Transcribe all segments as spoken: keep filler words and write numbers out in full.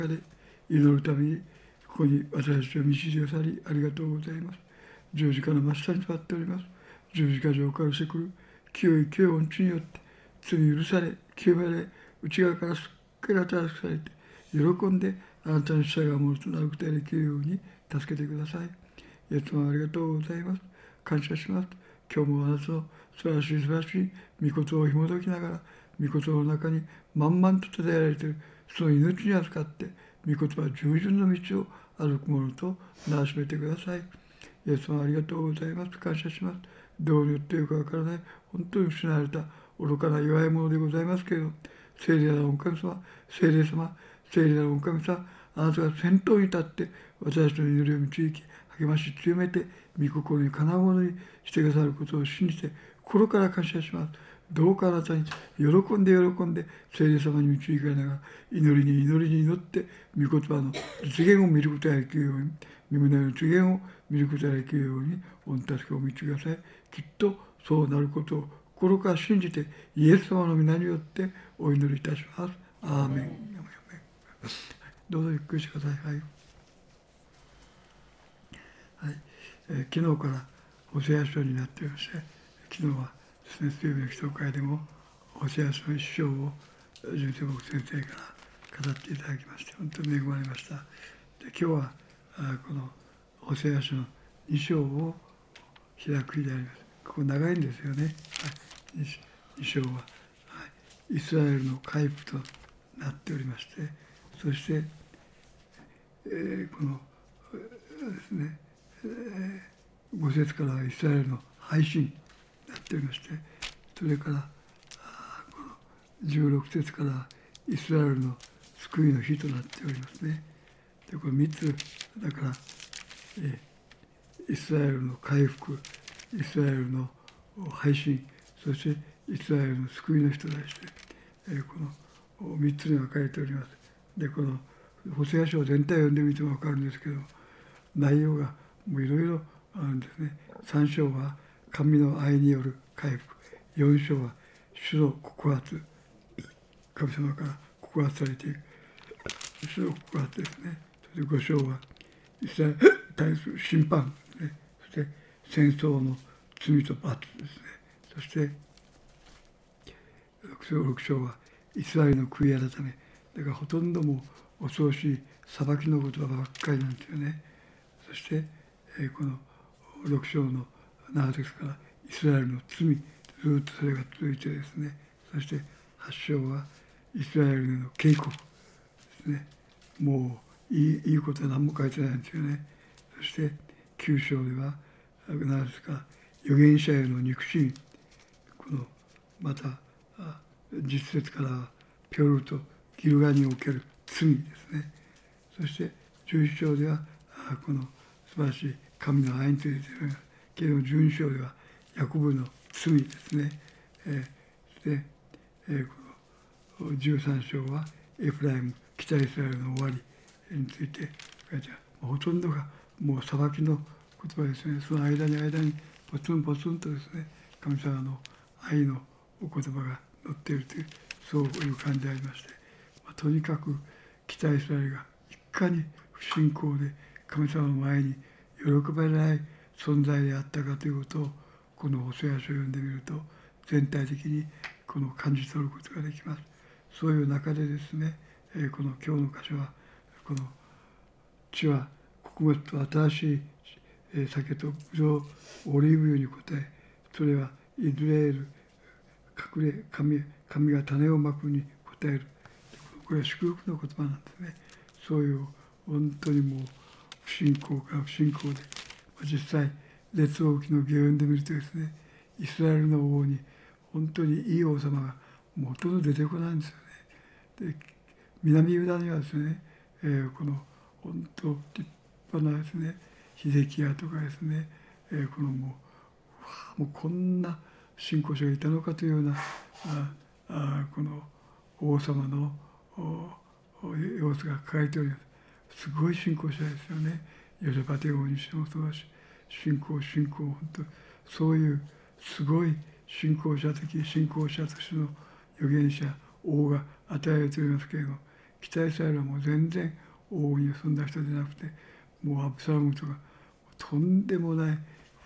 で祈るためにここに私たちを導きなさりありがとうございます。十字架の真下に座っております。十字架上からしてくる清い清い恩地によって罪許され清められ内側からすっかり新しくされて喜んであなたの使者がものとなることができるように助けてください。イエス様ありがとうございます。感謝します。今日もあなたの素晴らしい素晴らしい御事を紐解きながら御事の中に満々と立てられているその命に預かって御事は従順の道を歩くものとならしめてください。イエス様ありがとうございます。感謝します。どうによっているかわからない本当に失われた愚かな弱いものでございますけれど、聖霊なる御神様、聖霊様、聖霊なる御神様、あなたが先頭に立って私たちの祈りを導き励まし強めて御心にかなうものにしてくださることを信じて心から感謝します。どうかあなたに喜んで喜んで聖霊様に導かれながら祈りに祈りに祈って御言葉の実現を見ることができるように御胸の実現を見ることができるように御助けを導きください。きっとそうなることを心から信じてイエス様の皆によってお祈りいたします。アーメン。どうぞゆっくりしてください。はい、はいえー、昨日からホセア書になっておりまして、昨日はですね、水曜日の祈祷会でもホセア書の一章を純正牧先生から語っていただきまして本当に恵まれました。で今日はあこのホセア書のに章を開く日であります。ここ長いんですよね。はい、に章は、はい、イスラエルの回復となっておりまして、そして、えー、このですね、えー、ご節からはイスラエルの配信になっておりまして、それからこのじゅうろく節からはイスラエルの救いの日となっておりますね。でこれみっつだから、えー、イスラエルの回復、イスラエルの配信、そしてイスラエルの救いの日と題して、えー、このみっつに分かれております。でこのホセア書全体を読んでみても分かるんですけど、内容がもういろいろあるんですね。さん章は神の愛による回復、よん章は主の告発、神様から告発されている主の告発ですね。そしてご章はイスラエルに対する審判ですね。そして戦争の罪と罰ですね。そしてろく章はイスラエルの悔い改め、だからほとんどもう恐ろしい裁きの言葉ばっかりなんですよね。そして、えー、このろく章のなな節からイスラエルの罪、ずっとそれが続いてですね、そしてはち章はイスラエルの警告ですね。もういい、いいことは何も書いてないんですよね。そしてきゅう章では何ですか、預言者への憎しみ、このまた実節からピョルとギルガにおける罪ですね。そしてじゅういち章ではこの素晴らしい神の愛についてけれども、じゅうに章ではヤコブの罪ですね。えー、そして、えー、このじゅうさん章はエフライム、北イスラエルの終わりについて書いてある。ほとんどがもう裁きの言葉ですね。その間に間にポツンポツンとですね、神様の愛のお言葉が載っているという、そういう感じでありまして、まあ、とにかく北イスラエルがいかに不信仰で神様の前に喜ばれない存在であったかということを、このホセア書を読んでみると全体的にこの感じ取ることができます。そういう中でですね、えー、この今日の箇所はこの地は穀物と新しい、えー、酒とブドウオリーブ油に応え、それはイスラエル隠れ 神, 神が種をまくに応える。これは祝福の言葉なんですね。そういう本当にもう不信仰から不信仰で、実際列王記の下読んでみるとですね、イスラエルの王に本当にいい王様がもうほとんど出てこないんですよね。で南ユダにはですね、えー、この本当立派なですねヒゼキヤとかですね、えー、このもうもうこんな信仰者がいたのかというようなああこの王様の様子が書かれております。すごい信仰者ですよね。ヨシャパテ王にしてもそうだし、信仰信仰本当そういうすごい信仰者的信仰者としての預言者王が与えられておりますけれども、 北イスラエルはもう全然王にそんな人でなくて、もうアブサロムとかとんでもない、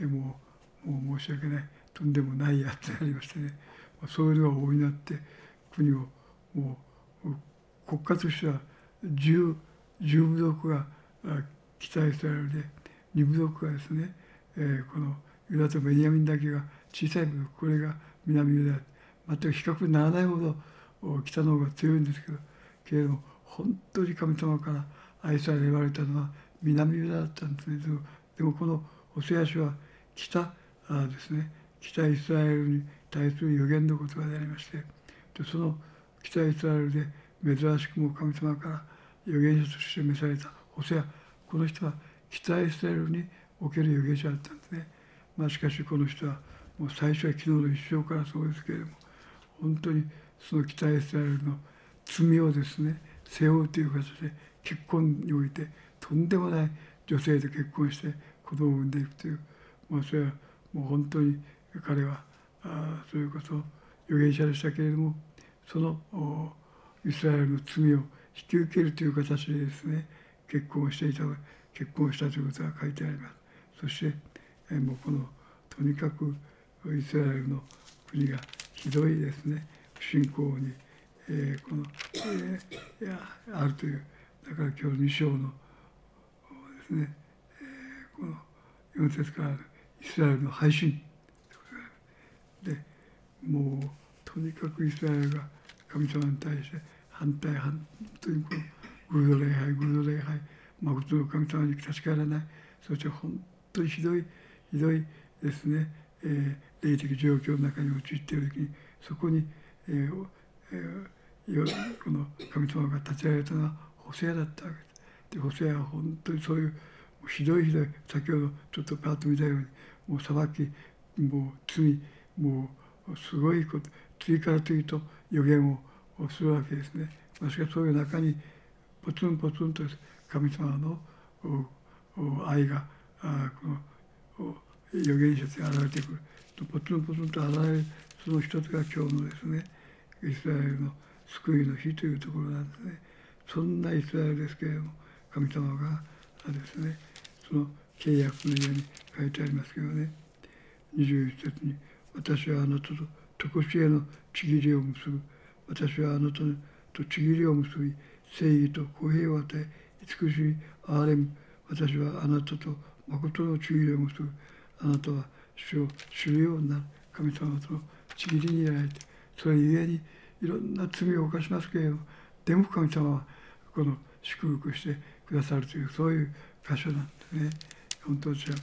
もうもう申し訳ないとんでもないやつでありましてね、そういうのが大いになって国をもう国家としては10、じゅう部族が北イスラエルで、に部族がですね、えー、このユダとベニヤミンだけが小さい部族、これが南ユダ、全く比較にならないほど北の方が強いんですけど、けれども本当に神様から愛され言われたのは南ユダだったんですね。でもこのホセア書は北ですね、北イスラエルに対する予言の言葉でありまして、でその北イスラエルで珍しくも神様から預言者として召されたホセア、この人は北イスラエルにおける預言者だったんですね。まあ、しかしこの人はもう最初は昨日の一生からそうですけれども、本当にその北イスラエルの罪をですね背負うという形で結婚においてとんでもない女性と結婚して子供を産んでいくという、まあ、それはもう本当に彼はあそれこそ預言者でしたけれども、そのイスラエルの罪を引き受けるという形でですね結婚をしていた結婚したということが書いてあります。そしてえもうこのとにかくイスラエルの国がひどいですね不信仰に、えー、この、えー、いやあるという、だから今日に章のですね、えー、このよん節からイスラエルの背信で、もうとにかくイスラエルが神様に対して反対反というこのグルド礼拝グルド礼拝、誠の神様に立ち返らない、そして本当にひどいひどいですね、えー、霊的状況の中に陥っている時に、そこに、えーえー、この神様が立ち上げられたのはホセアだったわけです。でホセアは本当にそういうひどいひどい、先ほどちょっとパッと見たように、もう裁き、もう罪、もうすごいこと、次から次と予言をするわけですね。しかしそういう中にポツンポツンと神様の愛がこの預言者に現れてくると、ポツンポツンと現れる、その一つが今日のですねイスラエルの救いの日というところなんですね。そんなイスラエルですけれども、神様がですねその契約のように書いてありますけどね、にじゅういち節に「私はあなたと常しえのちぎりを結ぶ。私はあなたとちぎりを結び、正義と公平を与え、慈しい憐れむ。私はあなたと誠のちぎりを結ぶ。あなたは主を知るようになる。神様とのちぎりにやられて、それゆえにいろんな罪を犯しますけれども、でも神様はこの祝福してくださるという、そういう箇所なんですね。本当じゃ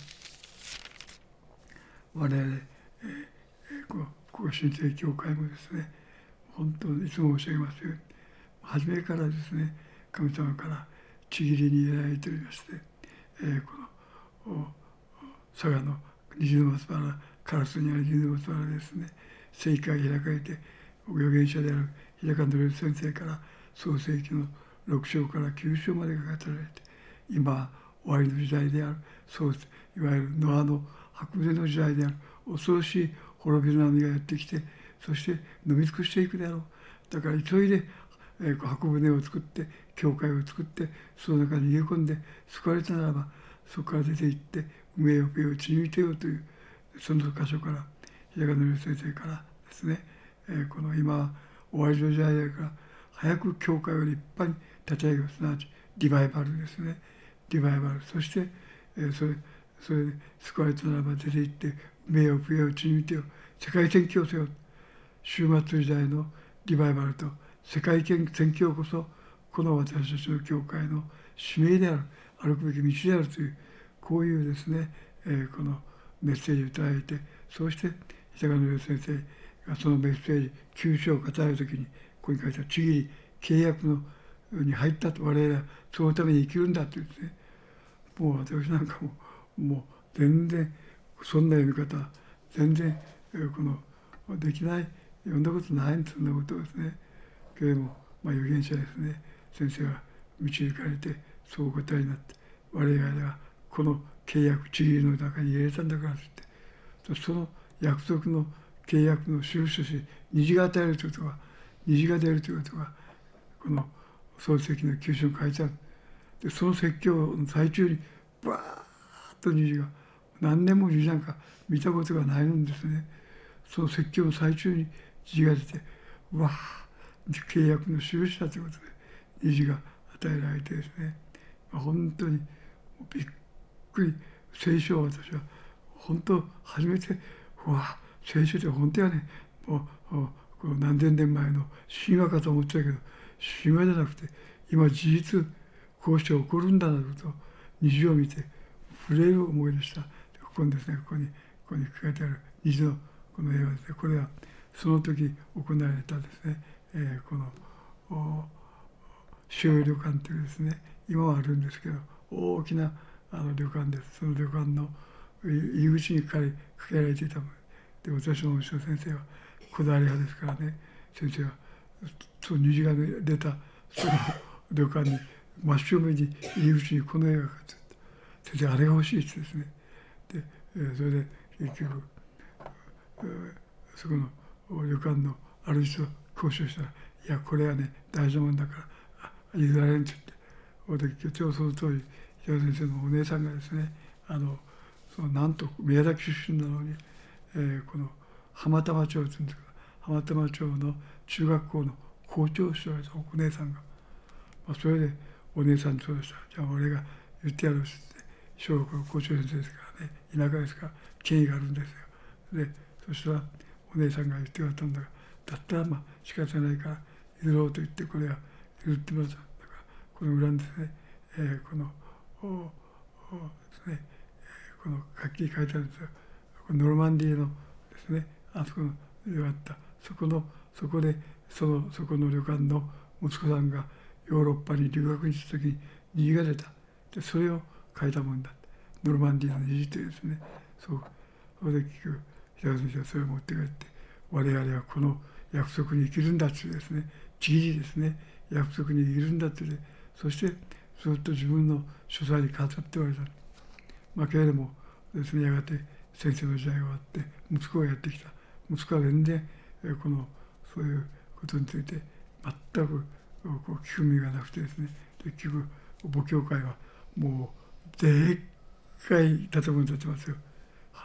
我々、えーえー、こここ神聖教会もですね、本当にいつも申し上げますように、初めからですね神様からちぎりに入れられておりまして、えー、この佐賀の虹の松原、唐津にある虹の松原でですね聖会が開かれて、預言者である平川典先生から創世記のろく章からきゅう章までが語られて、今終わりの時代である、そういわゆるノアの箱舟の時代である、恐ろしい滅びの波がやってきて、そして飲み尽くしていくであろう。だから急いで、えー、箱舟を作って教会を作って、その中に逃げ込んで救われたならば、そこから出て行って海へよけを血に見てよという、その箇所から平川典先生からですね、えー、この今終わりの時代だから早く教会を立派に立ち上げる、すなわちリバイバルですね。リバイバル、そして、えー、それそれで救われたならば出て行って名誉不栄を血に見てよ、世界宣教せよ。終末時代のリバイバルと世界宣教こそこの私たちの教会の使命である、歩くべき道であるという、こういうですね、えー、このメッセージをいただいて、そうして平川典先生がそのメッセージきゅう章を語るときに、ここに書いたちぎり契約のに入ったと、我々はそのために生きるんだというですね、もう私なんかももう全然そんな読み方全然このできない、読んだことないんです、そんなことですね。けれども、まあ、預言者ですね、先生が導かれてそうお答えになって、我々はこの契約ちぎりの中に入れたんだからと言って、その約束の契約の印として虹が与えるということは、虹が出るということは、この漱石の急所に書いてある。でその説教の最中にバーッと虹が、何年も虹なんか見たことがないんですね。その説教の最中に虹が出て、わあ契約の印だということで虹が与えられてですね、まあ、本当にびっくり。聖書を私は本当初めて、うわ聖書って本当はね、もうこの何千年前の神話かと思ってたけど、神話じゃなくて今事実こうして起こるんだなと虹を見て触れる思いでした。ここにですね、ここにここに書いてある虹のこの絵はですね、これはその時行われたですね、えー、この周遊旅館というですね、今はあるんですけど大きなあの旅館です。その旅館の入り口に書けられていたもので、私のお師匠先生はこだわり派ですからね、先生はその虹が出たその旅館に真正面に入り口にこの絵が描かれていた。先生あれが欲しいってですね。で、それで結局そこの旅館のある人と交渉したら、いやこれはね大事なもんだから譲られんって言って、私ちょうどその当時平先生のお姉さんがですね、あのそのなんと宮崎出身なのに、えー、この浜玉町というんですけど、浜玉町の中学校の校長をしておられたお姉さんが、まあ、それでお姉さんにそうでした。じゃあ俺が言ってやるって言って、小学校の校長先生ですからね、田舎ですから権威があるんですよ。でそしたらお姉さんが言ってくれたんだが、だったらまあ仕方ないから譲ろうと言って、これは譲ってもらった。だからこの裏にですね、えー、このおおですね、この楽器に書いてあるんですよ。ノルマンディーのですね、あそこのがあった、そこのそこでそのそこの旅館の息子さんがヨーロッパに留学にした時に虹が出た。でそれを書いたもんだ。ノルマンディーの虹というですね、そうそれで結局平先生はそれを持って帰って、我々はこの約束に生きるんだっていうですね、ちぎりですね、約束に生きるんだっていう、そしてずっと自分の書斎に飾っておられた。まあけれどもですね、やがて先生の時代が終わって息子がやってきた。息子は全然このそういうことについて全くこう聞く耳がなくてですね、結局母教会はもうでっかい建物に建ってますよ。はい。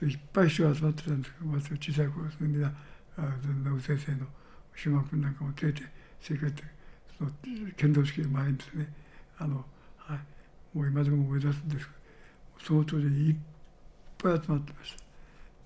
いっぱい人が集まってたんですけど、私は小さい頃ですね、みんな野口先生の島君なんかも連れて生活でその剣道式の前にですね、あの、はい、もう今でも思い出すんですけど、その当時いっぱい集まってました。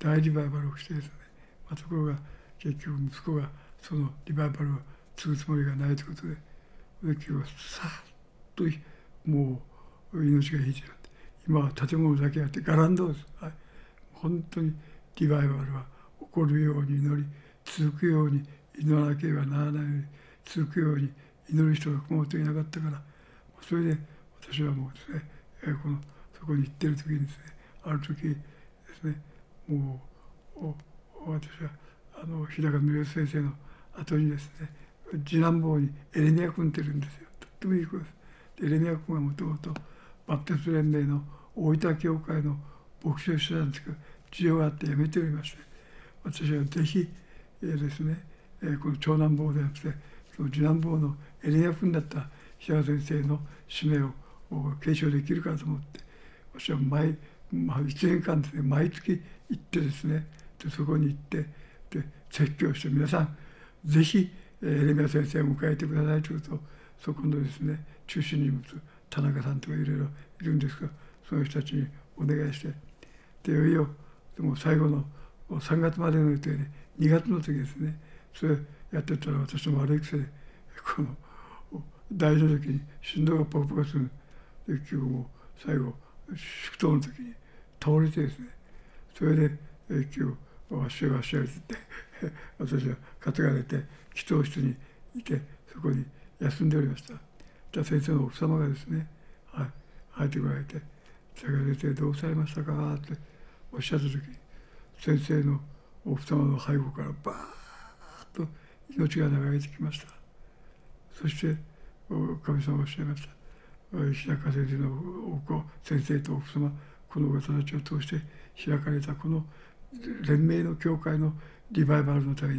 大リバイバルをしてですね、まあ、ところが結局息子がそのリバイバルを継ぐつもりがないということで、結局さっともう命が引いてしまって、今は建物だけあってガランドです。はい、本当にリバイバルは起こるように祈り、続くように祈らなければならないように続くように祈る人がこのといなかったから、それで私はもうですね、このそこに行ってる時にですね、ある時ですね、もう私はあの日高則義先生の後にですね、次男坊にエレミア君っているんですよ。とってもいい子です。でエレミア君はもともとバプテスト連盟の大分教会の牧師をしてたんですけど、事情があって辞めておりまして、私はぜひ、えー、ですね、えー、この長男坊ではなくてその次男坊のエレミア君だった日高先生の使命を継承できるかと思って、私は毎、まあ、いちねんかんですね、毎月行ってですね、でそこに行ってで説教して、皆さんぜひエレミア先生を迎えてくださいというと、そこのですね中心人物田中さんとかいろいろいるんですが、その人たちにお願いして、でいよいよでも最後のさんがつまでの予定でにがつの時ですね、それやってたら私の悪い癖でこの大事な時に心臓がポカポカする。で結局もう最後祝祷の時に倒れてですね、それで結局わしはわしはって言って私は担がれて祈祷室にいて、そこに休んでおりました。じゃあ先生の奥様がですね、はい、入ってこられて「坂井先生どうされましたか?」っておっしゃった時に、先生の奥様の背後からバーッと命が流れてきました。そして神様がおっしゃいました。日高先生のお子先生と奥様、この方たちを通して開かれたこの連盟の教会のリバイバルのために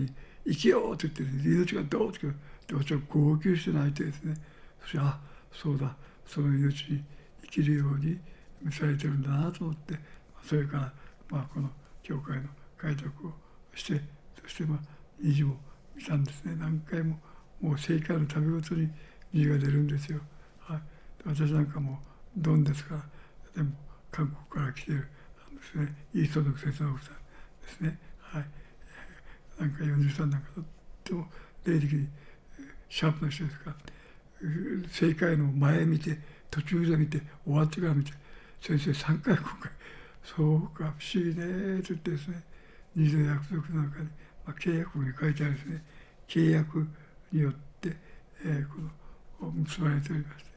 生きようと言って、ね、命がどうとかって私は号泣して泣いてですね、そしてあそうだその命に生きるように召されてるんだなと思って、それから、まあ、この教会の開拓をして、そしてまあ虹も見たんですね。何回ももう正解のたびごとに虹が出るんですよ。はい、私なんかもうドンですから、でも韓国から来ているあのですね、イーストの節の奥さんですね。はい、なんかよんじゅうさんなんかとっても霊的にシャープな人ですから、正解の前見て途中で見て終わってから見て、先生さんかい今回そうか不思議ねと言ってですね、二度約束の中に、まあ、契約に書いてあるですね、契約によって、えー、この結ばれておりまして、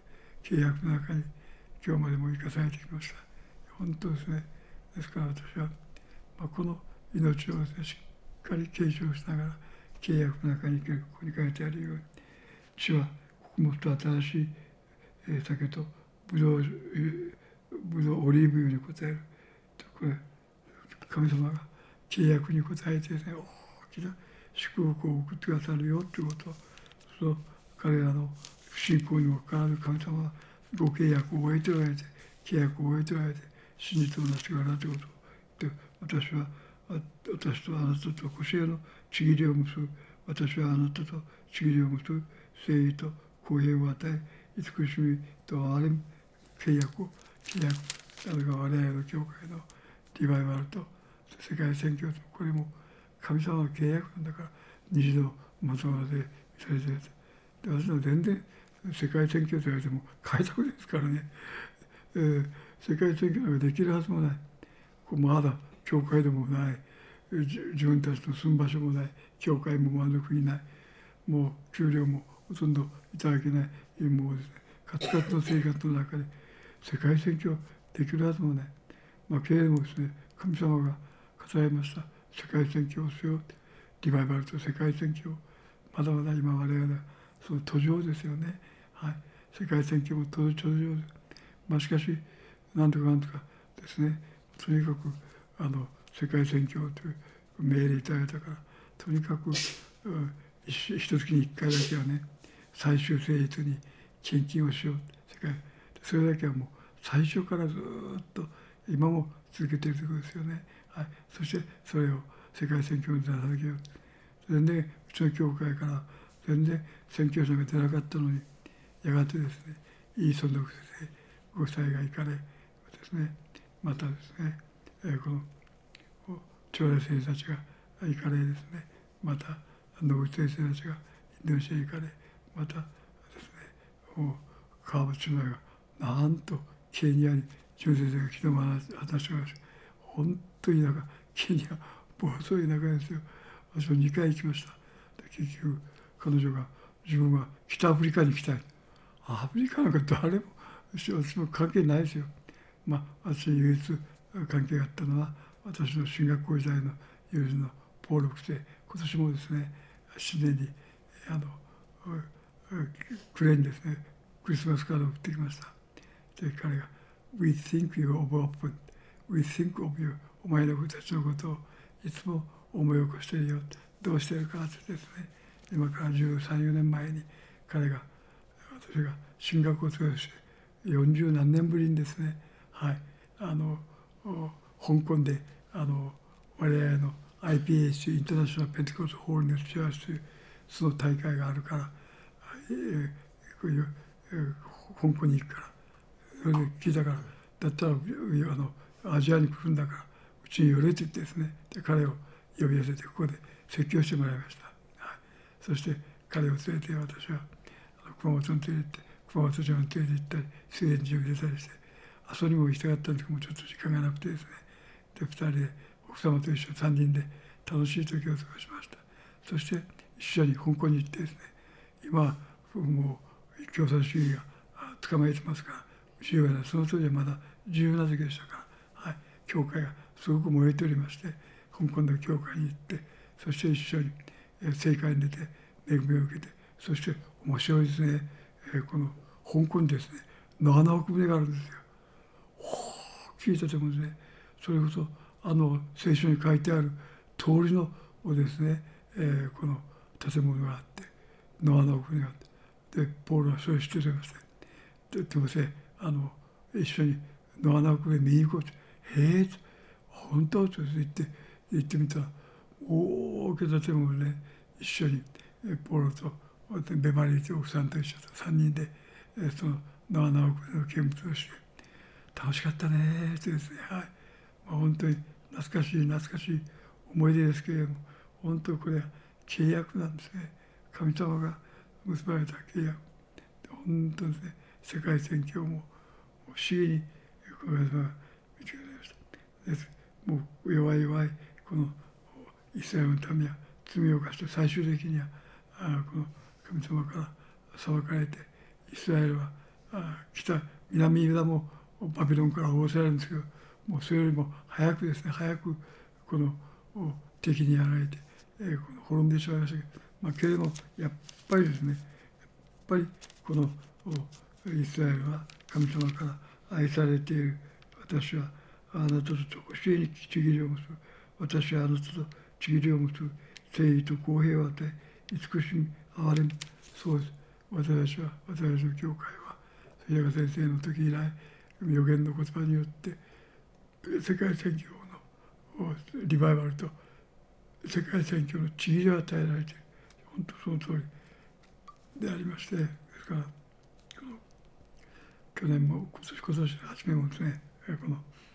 契約の中に今日までも生かされてきました。本当ですね。ですから私は、まあ、この命をですね、しっかり継承しながら、契約の中にここに書いてあるように、地は穀物と新しい、えー、酒とブドウ、ブドウオリーブ油に応える。これ神様が契約に応えてですね、大きな祝福を送ってくださるよということを、その彼らの不信仰にもかかわらず神様はご契約を終えておられて、契約を終えておられて、真実をなしてくださるということを言って、私は私とあなたと腰へのちぎりを結ぶ、私はあなたとちぎりを結ぶ、誠意と公平を与え、慈しみと憐れむ契約を、契約、それが我々の教会のリバイバルと世界宣教と、これも神様の契約なんだから、虹の元々でされていると。で私は全然世界宣教と言われても開拓ですからね、えー、世界宣教なんかできるはずもない。まだ教会でもない、自分たちの住む場所もない、教会も満足にない、もう給料もほとんどいただけない、もうですね、カツカツの生活の中で世界宣教できるはずもない。まあ、けれどもですね、神様が語られました。世界宣教をしよう。リバイバルと世界宣教。まだまだ今我々はその途上ですよね。はい。世界宣教も途上です。まあしかし、なんとかなんとかですね、とにかくあの世界宣教という命令いただいたから、とにかく一月に一回だけはね、最終聖日に献金をしよう。世界それだけはもう最初からずっと今も続けているということですよね。はい、そしてそれを世界宣教に出さなきゃ。全然うちの教会から全然宣教者が出なかったのに、やがてですね、イーソンの先生ご夫妻が行かれですね、またですね、えー、この長大先生たちが行かれですね、また野口先生たちがインドネシアに行かれ、またですね、川淵のがなんとケニアに純先生が昨日も話しました。本当になんかケニア暴走田舎ですよ。私もにかい行きました。で結局彼女が自分は北アフリカに行きたい。アフリカなんか誰も私も関係ないですよ。まあ私唯一関係があったのは私の進学校時代の友人のポール福生、今年もですね新年にあの暮れにですねクリスマスカードを送ってきました。で彼が「We think you are open. We think of you." お前の子たちのことをいつも思い起こしているよ。どうしているかってですね、今からじゅうさん、よねんまえに彼が私が進学を通してよんじゅう何年ぶりにですね、はい、あの香港であの我々の アイピーエイチ インターナショナルペンテコストホールネスチャーチというその大会があるから、えーこういうえー、香港に行くから、それで聞いたから、だったらあのアジアに来るんだからうちに寄れって言ってですね、で彼を呼び寄せてここで説教してもらいました。はい、そして彼を連れて私は熊本に連れて行って、熊本城に連れて行ったり、水蓮寺を入れたりして、阿蘇にも行きたかったんですけども、ちょっと時間がなくてですね、でふたりで奥様と一緒にさんにんで楽しい時を過ごしました。そして一緒に香港に行ってですね、今もう共産主義が捕まえてますから、自由なその当時はまだ自由な時でしたから、はい、教会がすごく燃えておりまして、香港の教会に行って、そして一緒に政界に出て恵みを受けて、そして面白いですね、えー、この香港にですねななおく船があるんですよ。ほー聞いててもですね、それこそあの聖書に書いてある通りのをですね、 えー、この建物があってノアの国があってでポールはそれを知っておりましてでどうせあの一緒にノアの国見に行こうと「へえ」本当と言って行ってみたら大きな建物で一緒にポールとベマリーという奥さんと一緒とさんにんでそのノアの国の見物をして楽しかったねってですね、はい、まあ、本当に懐かしい懐かしい思い出ですけれども本当これは契約なんですね。神様が結ばれた契約本当ですね。世界宣教も不思議に神様が見てくれましたです。もう弱い弱いこのイスラエルの民は罪を犯して最終的にはあこの神様から裁かれてイスラエルはあ北南ユダもバビロンから覆せられるんですけどもうそれよりも早くですね早くこの敵にやられて、えー、この滅んでしまいましたけど、まあ、けれどもやっぱりですねやっぱりこのイスラエルは神様から愛されている。私はあなたと教えにちぎりを結ぶ。私はあなたとちぎりを結ぶ。誠意と公平を与え慈しみ憐れむ。そうです。私は私の教会は杉山先生の時以来予言の言葉によって世界宣教のリバイバルと世界宣教のちぎりを与えられている。本当その通りでありましてですから去年も今年今年初めもですねこ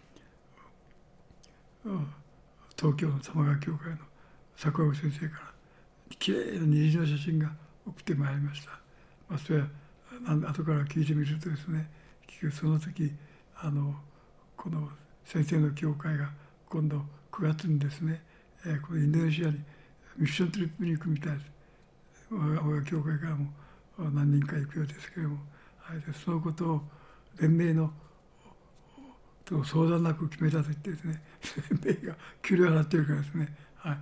の東京の玉川教会の桜子先生からきれいな虹の写真が送ってまいりました。まあ、それは後から聞いてみるとですね結局その時あのこの先生の教会が今度くがつにですね、えー、このインドネシアにミッショントリップに行くみたいです。我が教会からも何人か行くようですけれども、はい、でそのことを連盟のと相談なく決めたと言ってですね連盟が給料払ってるからですね、はい、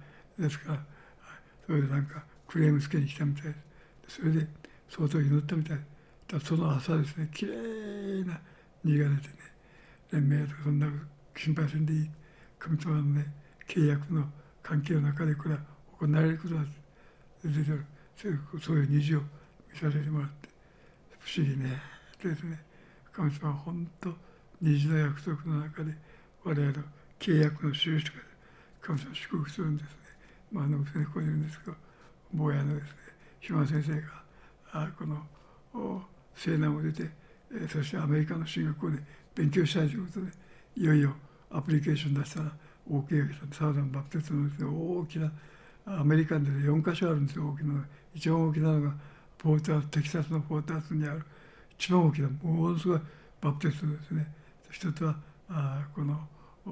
ですから、はい、それでなんかクレームつけに来たみたいです。それで相当祈ったみたいです。だその朝ですねきれいな虹が出てね連盟とかそんな心配せんでいい神様のね契約の関係の中でこれは行われることだ出てるそういう虹を見させてもらって不思議ねですね。神様は本当虹の約束の中で我々の契約の印とかで神様を祝福するんですね。まああのここにいるんですけど坊やのですね島先生があこの西南を出て、えー、そしてアメリカの進学校で勉強したいということでいよいよアプリケーション出したら OK が来たサーダンバプテストのです、ね、大きなアメリカンでよんかしょあるんですよ。大きな一番大きなのがポーターテキサスのポータースにある一番大きなものすごいバプテストですね。一つはあこの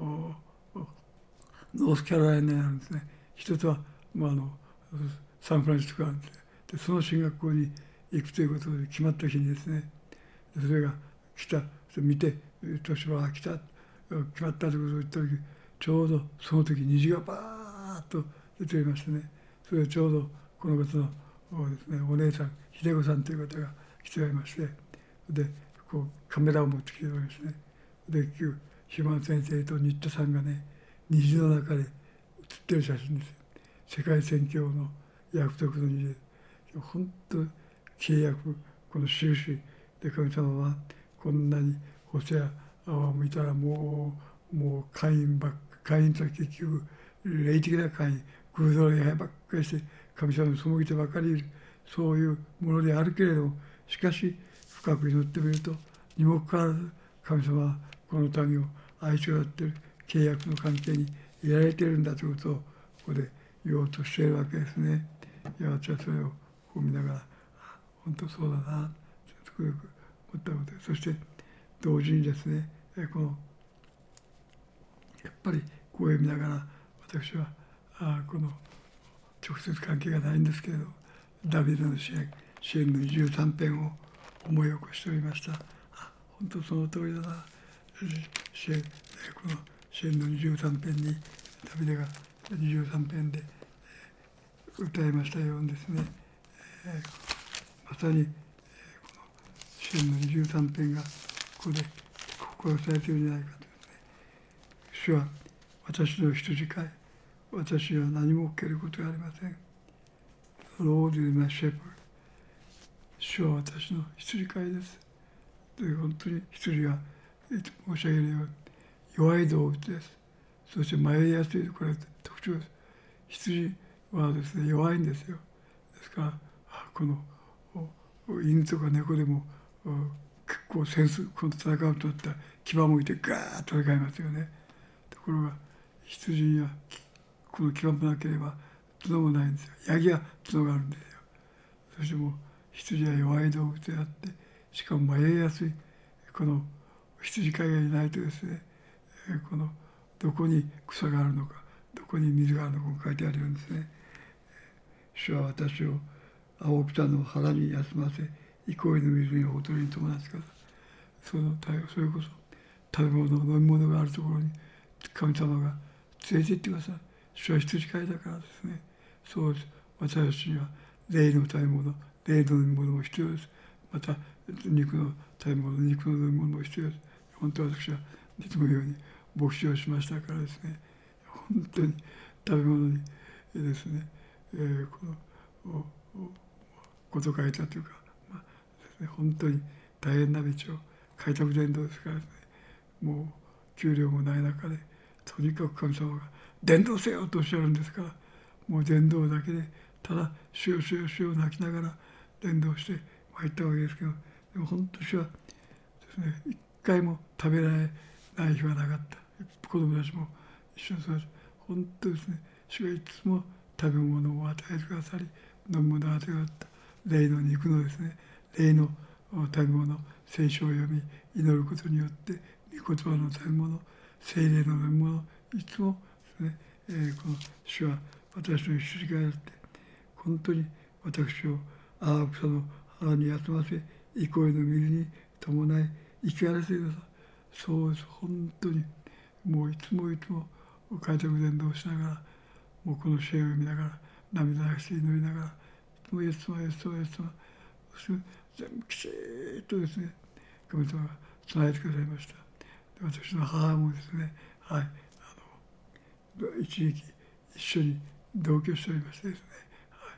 ノースカロライナにあるんですね。一つは、まあ、あのサンフランシスコがあるんですね。でその進学校に行くということで決まった日にですねそれが来たそれ見て年は来た決まったということを言った時ちょうどその時虹がバーッと出ていましてねそれはちょうどこの方のですねお姉さん秀子さんという方が来ておりましてでこうカメラを持ってきておりましてねで島野先生と新田さんがね虹の中で写ってる写真です。世界宣教の約束の虹です。本当契約この印で神様はこんなにホセアを見たらもうもう会員ばっか会員とは結局霊的な会員偶像礼拝ばっかりして神様に背いてばかりいるそういうものであるけれどもしかし深く祈ってみるとにもかかわらず神様はこの民を愛し合っている契約の関係にいられているんだということをここで言おうとしているわけですね。いや私はそれをこう見ながら本当そうだなとつくづく思ったことでそして同時にですねこのやっぱりこういう見ながら私はあこの直接関係がないんですけれどダビデの支援支援のにじゅうさん編を思い起こしておりました。あ本当その通りだな支援この支援のにじゅうさん編にダビデがにじゅうさん編で歌いましたようにですね、えー、まさに、えー、この支援のにじゅうさん編がここで心されているんじゃないかとですね。主は私の羊飼い私は何も受けることがありません。 Lord is my shepherd。主は私の羊飼いです。という本当に羊がいつも申し上げるように弱い動物です。そして迷いやすい、これ特徴です。羊はですね、弱いんですよ。ですから、この犬とか猫でも結構センス、この戦うとなったら牙もいてガーッと戦いますよね。ところが羊にはこの牙もなければ角もないんですよ。ヤギは角があるんですよ。そしてもう羊は弱い動物であって、しかも迷いやすい。この羊飼いがいないとですね、このどこに草があるのか、どこに水があるのかも書いてあるんですね。主は私を青草の腹に休ませ、憩いの水にほとりに伴ってください。そのそれこそ食べ物、飲み物があるところに神様が連れて行ってください。主は羊飼いだからですね。そうです。私たちには霊の食べ物、霊の飲み物も必要です。また肉の食べ物、肉の飲み物も必要です。本当は私はいつも言うように牧師をしましたからですね、本当に食べ物にですね、えー、このこと書いたというか、まあですね、本当に大変な道を開拓伝道ですからですね、もう給料もない中でとにかく神様が伝道せよとおっしゃるんですから、もう伝道だけでただ主よ主よ主よ泣きながら伝道して参ったわけですけど、でも本当主はですね、一回も食べられない日はなかった。子供たちも一緒にそうです。本当ですね、主がいつも食べ物を与えてくださり、飲むものを与えてくださった。霊の肉のですね、霊の食べ物、聖書を読み祈ることによって御言葉の食べ物、聖霊の飲み物、いつもですね、えー、この主は私の羊飼いだって、本当に私を青草の腹に休ませ、憩いの水に伴い生きらせてください。そうです。本当にもういつもいつも開拓伝道しながら、もうこの試合を見ながら涙流して祈りながら、いつもイエス様イエス様イエス様、そして全部きちっとですね、神様が備えてくださいました。で私の母もですね、はい、あの一時期一緒に同居しておりましてですね、はい、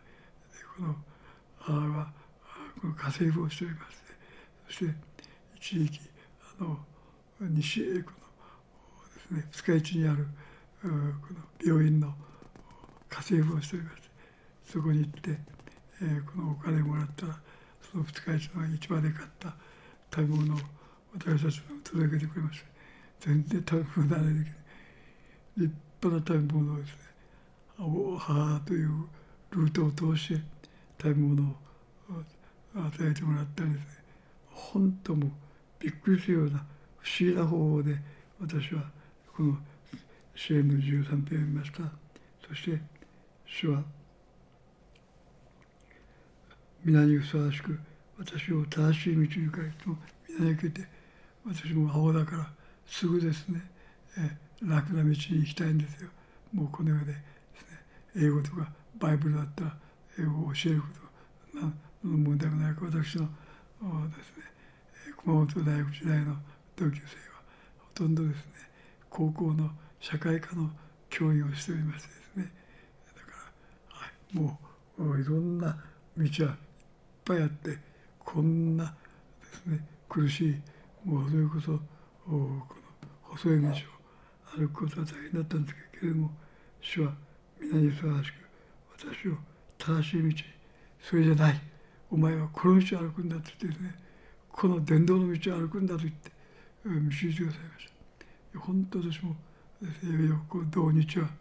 でこの母はこの家政婦をしておりまして、そして一時期あの西英区のですね、二日市にあるこの病院の家政婦をしておりまして、そこに行って、えー、このお金もらったら、その二日市の市場で買った食べ物を私たちに届けてくれました。全然食べ物慣れできない。立派な食べ物をですね、母というルートを通して食べ物を与えてもらったりですね、本当もびっくりするような不思議な方法で私はこの支援のじゅうさんペンを見ました。そして主は皆にふさわしく私を正しい道にかいと皆に受けて、私も青だからすぐですね、え楽な道に行きたいんですよ。もうこの世でですね、英語とかバイブルだったら英語を教えること何の問題もないか、私のですね、熊本大学時代の同級生はほとんどですね、高校の社会科の教員をしておりましてですね、だから、はい、もういろんな道はいっぱいあって、こんなですね、苦しい、もうそれこそこの細い道を歩くことは大変だったんですけれども、主は皆にふさわしく私を正しい道に、それじゃない、お前はこの道を歩くんだと言ってですね、この伝道の道を歩くんだと言って導いてくださいました。本当私も同日は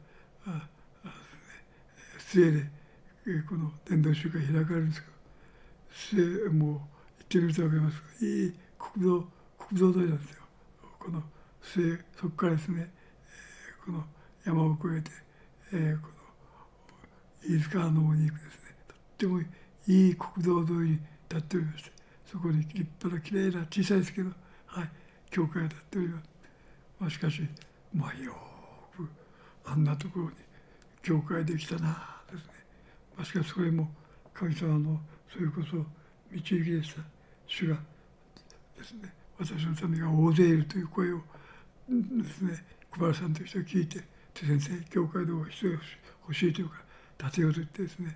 末でこの伝道集会開かれるんですけど、末もう行ってみると分かりますが、いい国道国道沿いなんですよ。この末、そこからですね、この山を越えて、えー、この飯塚の方に行くですね、とってもいい国道沿いに立っておりまして、そこに立派なきれいな小さいですけど、はい、教会が立っております。まあ、しかし、まあ、よくあんなところに教会できたなですね。まあ、しかしそれも神様のそれこそ導きでした。主がですね、私の民が大勢いるという声をですね、小原さんという人が聞いて、先生、教会で必要欲しいというか、建てようと言ってですね、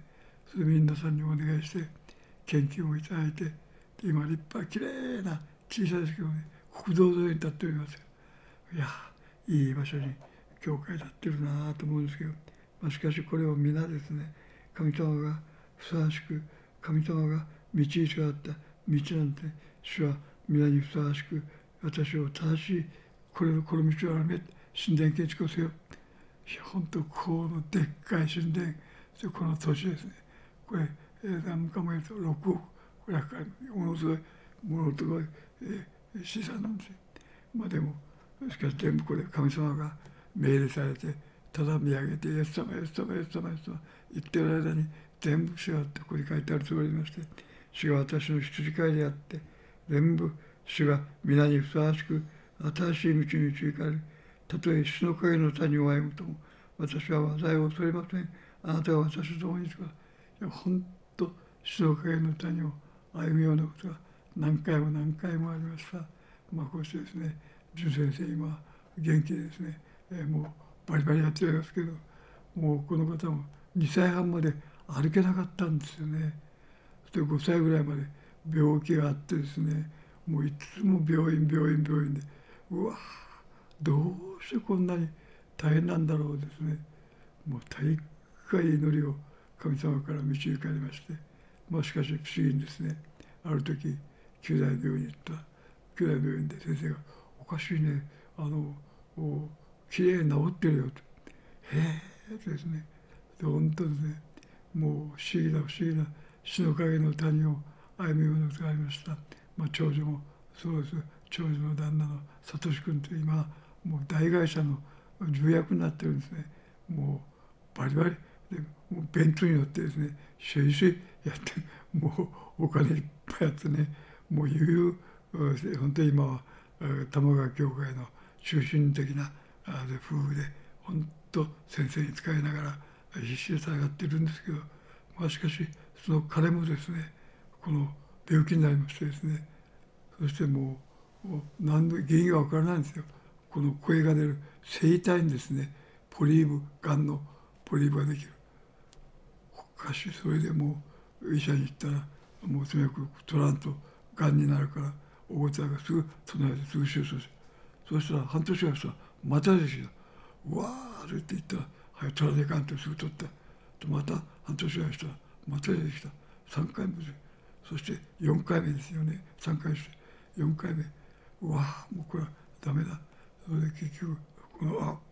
それで皆さんにお願いして献金をいただいて、今立派きれいな小さいですけどね、国道沿いに立っておりますよ。いやいい場所に教会立ってるなと思うんですけど、まあ、しかしこれを皆ですね、神様がふさわしく、神様が導いてくださった道なんて、主は皆にふさわしく私を正しいこれのこの道を歩め、神殿建築をせよ。いや本当このでっかい神殿、この土地ですね、これ、えー、何かも言うとろくおくこれはものすごいものすごい、えー、資産なんですよ。まあでもしかし全部これ神様が命令されて、ただ見上げてイエス様イエス様イエス様イエス様言ってる間に全部主がってここに書いてある通りまして、主が私の羊飼いであって、全部主が皆にふさわしく新しい道に導かれる。たとえ死の影の谷を歩むとも私は災いを恐れません。あなたは私と共にいてください。いや本当死の影の谷を歩むようなことが何回も何回もありました。まあこうしてですね、純先生今元気でですね、えー、もうバリバリやっておりますけど、もうこの方もにさいはんまで歩けなかったんですよね。でごさいぐらいまで病気があってですね、もういつも病院病院病院で、うわどうしてこんなに大変なんだろうですね。もう大会祈りを神様から導かれまして、まあ、しかし不思議にですね、ある時旧大病院に行った旧大病院で先生が「おかしいね、あのきれいに治ってるよ」と「へえ」ですね。で本当ですね、もう不思議な不思議な死の影の谷を歩むようなことがありました。まあ、長女もそうです。長女の旦那の聡君という今もう大会社の重役になってるんですね。もうバリバリでもうベンツに乗ってですね、シェイシェイやって、もうお金いっぱいあってね、もう悠々本当に今は玉川教会の中心的な夫婦で本当先生に仕えながら必死で戦ってるんですけど、まあ、しかしその彼もですね、この病気になりましてですね、そしてもう何の原因が分からないんですよ。この声が出る声帯にですね、ポリーブがんのポリーブができる。おかしい。それでもう医者に行ったら、もうとにかく取らんとがんになるから、おごたがすぐ唱えてすぐ手術をして、そうしたら半年ぐらいしたらまたできた。うわーって言ったら、はい、取らねえかんってすぐ取った。とまた半年ぐらいしたらまた出てきた。さんかいめで、そしてよんかいめですよね。さんかいしてよんかいめ、うわーもうこれはダメだ。それで結局このあ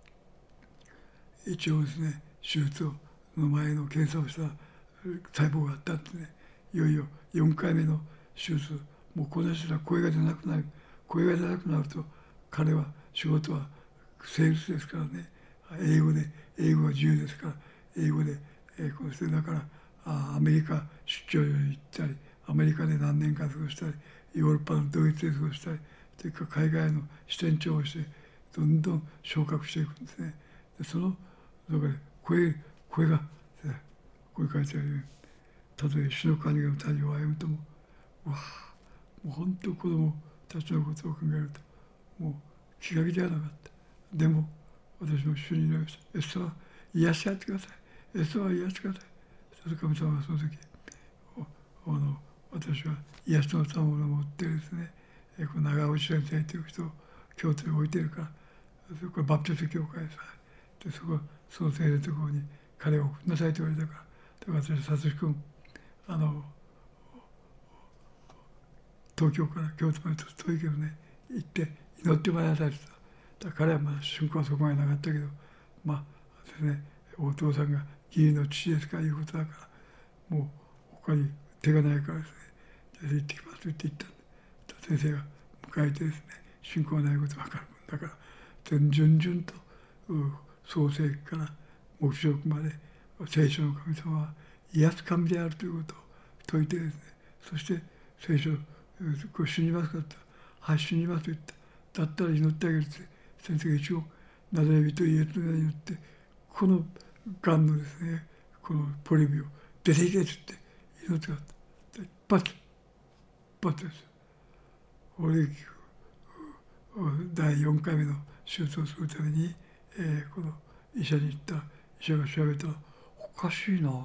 一応ですね、手術の前の検査をしたら細胞があったんですね。いよいよよんかいめの手術、もうこの人は声が出なくなる。声が出なくなると彼は仕事はセールスですからね、英語で英語が自由ですから、英語で、えー、この人だからあアメリカ出張に行ったり、アメリカで何年間過ごしたり、ヨーロッパのドイツで過ごしたり、というか海外の支店長をしてどんどん昇格していくんですね。でそのだから声声がこう書いてあるように、たとえ死の影の谷を歩むとも、うわあもう本当子供たちのことを考えるともう気が気ではなかった。でも私も主に言いました。エスは癒し合ってください。エスは癒してください。それ神様はその時あの私は癒しの賜物を持ってですね、この長尾先生という人を京都に置いてるから、これバプテスト教会でさ、でそこその先生のところに彼を送りなさいと言われたから、で私は聡君あの東京から京都まで遠いけどね、行って祈ってもらいなさいって言った。彼はまだ瞬間はそこまでなかったけど、まあですね、お父さんが義理の父ですからいうことだから、もう他に手がないからですね、じゃあ行ってきますって言ったんで、先生が迎えてですね、信仰がないことが分かるもんだから、順々と創世記から黙示録まで聖書の神様は癒す神であるということを説いてですね、そして聖書これ死にますかって言ったら、はい、死にますと言った。だったら祈ってあげるって先生が一応ナザレ人イエスの名によってこのがんのですね、このポリビを出ていけって言って祈ってくださった。一発一発です。俺だいよんかいめの手術をするために、えー、この医者に行った。医者が調べたらおかしいな、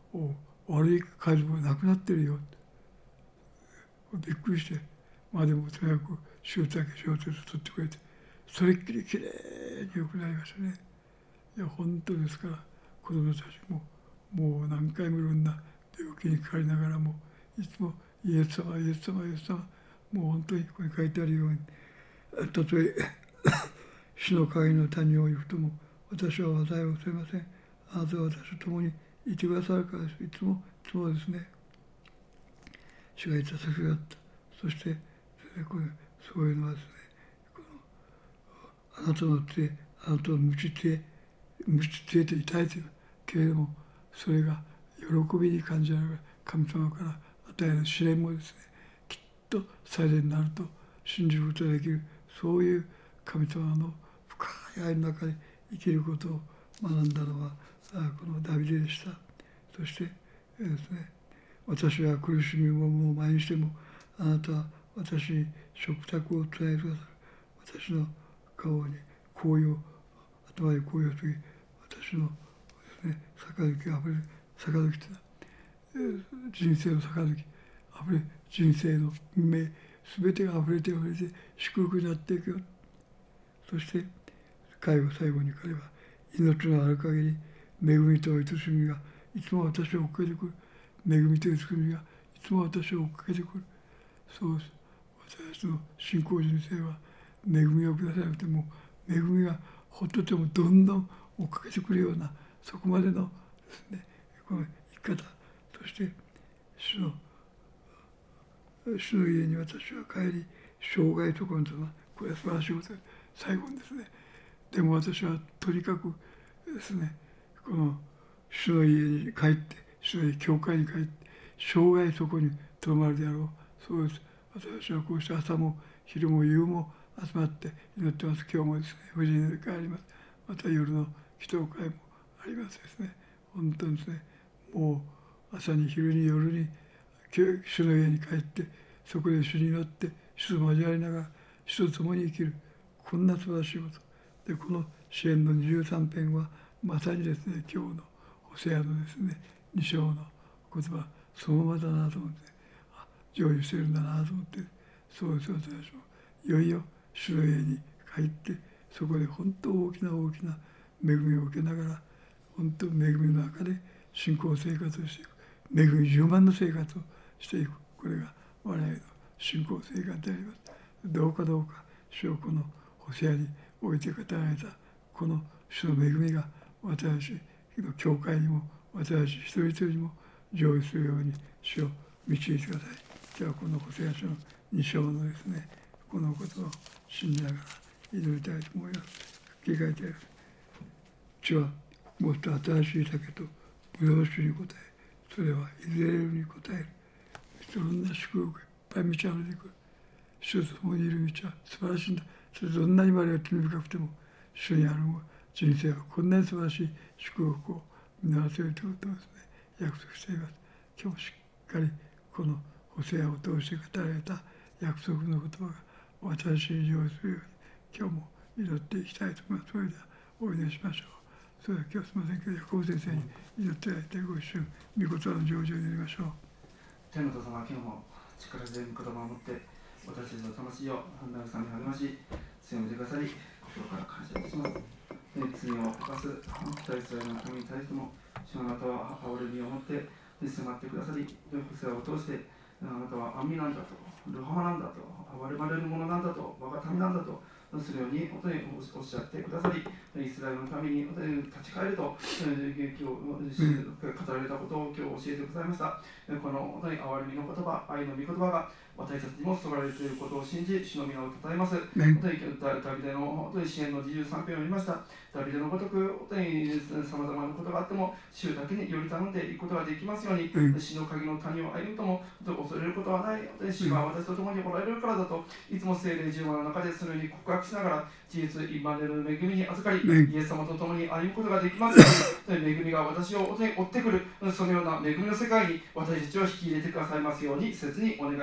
悪い数もなくなってるよ。びっくりして、まあでもとにかく手術だけ手術取ってくれて、それっきりきれいに良くなりましたね。いや本当ですから、子供たちももう何回もいろんな病気にかかりながらも、いつもイエス様イエス様イエス様、もう本当にここに書いてあるように、たとえ死の陰の谷を行くとも私は災いを恐れません。あなたは私と共にいてくださるからです。いつもいつもですね、主がいた先があった。そしてこれそういうのはですね、このあなたの手、あなたの無知手無知手で痛いというけれども、それが喜びに感じられる神様から与える試練もですね、きっと最善になると信じることができる、そういう神様の深い愛の中で生きることを学んだのはこのダビデでした。そしてですね、私は苦しみももう前にしても、あなたは私に食卓をつないでくださる。私の顔に紅葉、頭に紅葉とい私のですね、杯があふれる。杯というのは、人生の杯あふれ、人生の運命すべてがあふれてあふれて祝福になっていくよ。そして最後最後に彼は、命のある限り恵みと慈しみがいつも私を追っかけてくる。恵みと慈しみがいつも私を追っかけてくる。そうです。私の信仰人生は恵みをくださなくても、恵みがほっとてもどんどん追っかけてくるような、そこまでのですね、この生き方、そして主の主の家に私は帰り、生涯ところにとは、これは素晴らしいことです。最後にですね、でも私はとにかくですね、この主の家に帰って、主の教会に帰って、生涯そこにとどまるであろう。そうです。私はこうして朝も昼も夕も集まって祈ってます。今日もですね、無事に帰ります。また夜の祈祷会もありますですね。本当にですね、もう朝に昼に夜に主の家に帰って、そこで主に祈って、主と交わりながら、主と共に生きる。こんな素晴らしいこと。で、この詩編のにじゅうさん編は、まさにですね、今日のホセアのですね、に章の言葉、そのままだなと思って、あ、成就してるんだなと思って、そうです、私も。いよいよ主の家に帰って、そこで本当大きな大きな恵みを受けながら、本当恵みの中で信仰生活をしていく。恵み充満の生活をしていく。これが我々の信仰生活であります。どうかどうか、主をこのホセアに置いて語られた、この主の恵みが私の教会にも、私一人一人にも成就するように主を導いてください。じゃあこのホセア書のに章のですね、このことを信じながら祈りたいと思います。書き換えてあります。主はもっと新しい酒とブドウ酒に応え、それはイゼレルに応える。いろんな祝福がいっぱい満ち溢れてくる。主と共にいる道は素晴らしいんだ。それどんなに我々が罪深くても、主にある人生はこんなに素晴らしい祝福を実らせるということをですね、約束しています。今日もしっかりこのホセアを通して語られた約束の言葉が私に成就するように、今日も祈っていきたいと思います。それではお祈りしましょう。それでは今日すみませんけど、ヤコブ先生に祈っていただいて、ご一緒に御言葉の成就を祈りましょう。 天の父様、今日も力強い御言葉を持って私たちの魂を判断さんに励まし、強めてくださり、心から感謝いたします。罪を犯す北イスラエルの民に対しても、主あなたは母親に思って迫ってくださり、ホセアを通して、あなたはアミなんだと、ルハマなんだと、我々のものなんだと、我が民なんだと、するように本当におっしゃってくださり、イスラエルのために本当に立ち返ると、今日語られたことを今日教えてくださいました。この本当に憐れみの言葉、愛の御言葉が私たちにも注がれていることを信じ、主の皆をたたえます。本当にダビデの本当に支援のにじゅうさん編を読みました。ダビデのごとく、本当にさまざまなことがあっても、主だけにより頼んでいくことができますように、死の鍵の谷を歩むとも恐れることはない。本当に主が私と共におられるからだと、いつも聖霊十話の中でそのように告白しながら、事実、イマネルの恵みに預かり、イエス様と共に歩むことができますように、恵みが私を追ってくる、そのような恵みの世界に私たちを引き入れてくださいますように、切にお願いいたします。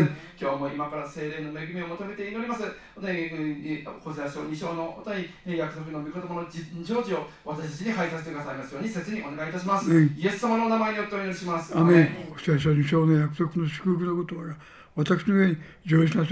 今日も今から聖霊の恵みを求めて祈ります。ホセア書に章の約束の御言葉の成就を私たちに配させてくださいますように切にお願いいたします。イエス様の名前によってお祈りします。 アメン。ホセア書に章の約束の祝福の言葉が私の上に成就します。